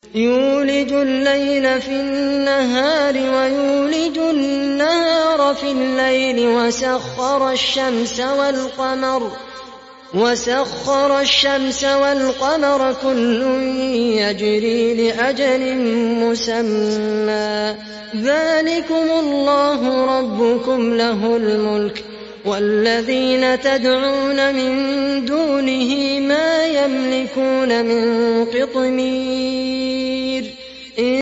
يولج الليل في النهار ويولج النهار في الليل وسخر الشمس والقمر كل يجري لأجل مسمى ذلكم الله ربكم له الملك والذين تدعون من دونه ما يملكون من قطمير